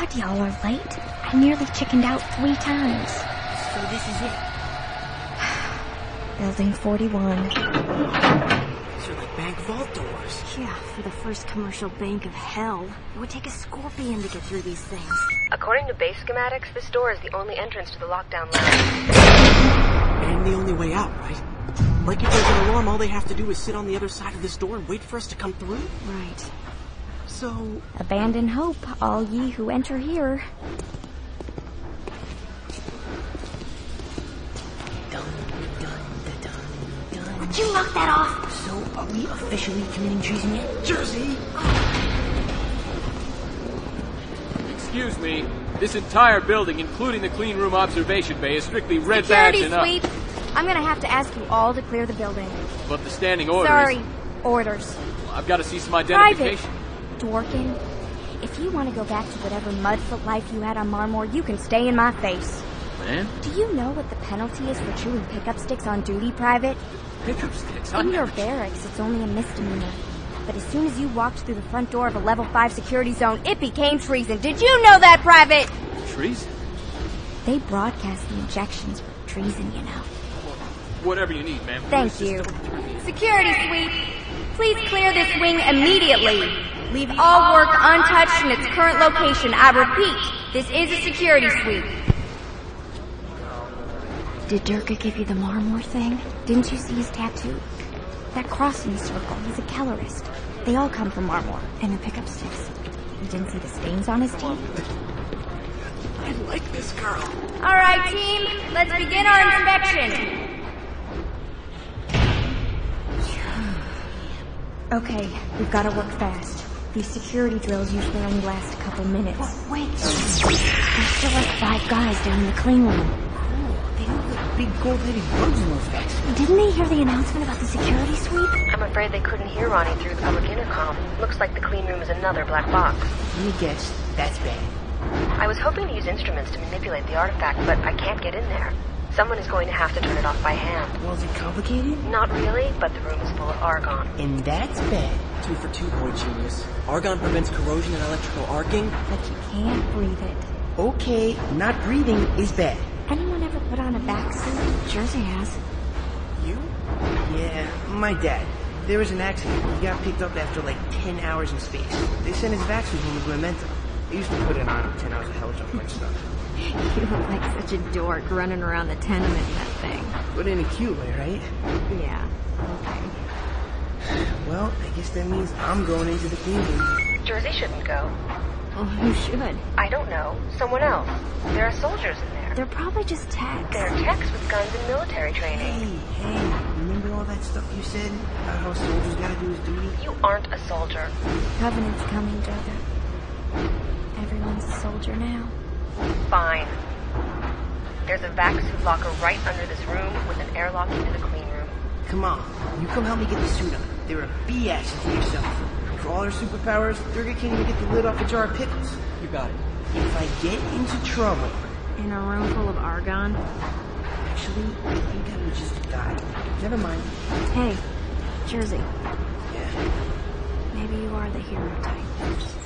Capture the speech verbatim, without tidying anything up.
God, y'all are late. I nearly chickened out three times. So this is it? Building forty-one. These are like bank vault doors. Yeah, for the first commercial bank of hell. It would take a scorpion to get through these things. According to base schematics, this door is the only entrance to the lockdown lab. And the only way out, right? Like if there's an alarm, all they have to do is sit on the other side of this door and wait for us to come through? Right. So... Abandon hope, all ye who enter here. Dun, dun, dun, dun. Would you knock that off? So, are we officially committing treason yet? Jersey! Excuse me. This entire building, including the clean room observation bay, is strictly red badge and up. Security sweep. I'm gonna have to ask you all to clear the building. But the standing orders... Sorry. Orders. I've got to see some Private. identification. Dworkin, if you want to go back to whatever mudfoot life you had on Marmor, you can stay in my face. Man? Do you know what the penalty is for chewing pickup sticks on duty, Private? Pickup sticks? In I'm your never... barracks, it's only a misdemeanor. But as soon as you walked through the front door of a level five security zone, it became treason. Did you know that, Private? Treason? They broadcast the injections for treason, you know. Whatever you need, ma'am. Thank Please you. just- Security sweep. Please clear this wing immediately. Leave all work untouched in its current location. I repeat, this is a security sweep. Did Durka give you the Marmor thing? Didn't you see his tattoo? That cross in the circle, he's a Kellerist. They all come from Marmor, and their pickup sticks. You didn't see the stains on his teeth? I like this girl. All right, team, let's begin our inspection. Okay, we've got to work fast. These security drills usually only last a couple minutes. What? Wait. There's still like five guys down in the clean room. They look like big gold-headed bugs in those guys. Didn't they hear the announcement about the security sweep? I'm afraid they couldn't hear Ronnie through the public intercom. Looks like the clean room is another black box. Let me guess, that's bad. I was hoping to use instruments to manipulate the artifact, but I can't get in there. Someone is going to have to turn it off by hand. Well, is it complicated? Not really, but the room is full of argon. And that's bad. Two for two, boy genius. Argon prevents corrosion and electrical arcing. But you can't breathe it. Okay, not breathing is bad. Anyone ever put on a back suit? Jersey has. You? Yeah, my dad. There was an accident. He got picked up after like ten hours in space. They sent his vac suit home to Memento. They used to put it on ten hours of hell jump like stuff. You look like such a dork running around the tenement in that thing. But in a cute way, right? Yeah, okay. Well, I guess that means I'm going into the clean room. Jersey shouldn't go. Well, who should? I don't know. Someone else. There are soldiers in there. They're probably just techs. They're techs with guns and military training. Hey, hey, remember all that stuff you said about how soldiers gotta do his duty? You aren't a soldier. Covenant's coming, Durga. Everyone's a soldier now. Fine. There's a vac suit locker right under this room with an airlock into the clean room. Come on, you come help me get the suit on. They're a B S to yourself. For all their superpowers, Durga can't even get the lid off a jar of pickles. You got it. If I get into trouble... In a room full of argon? Actually, I think I would just die. Never mind. Hey, Jersey. Yeah. Maybe you are the hero type.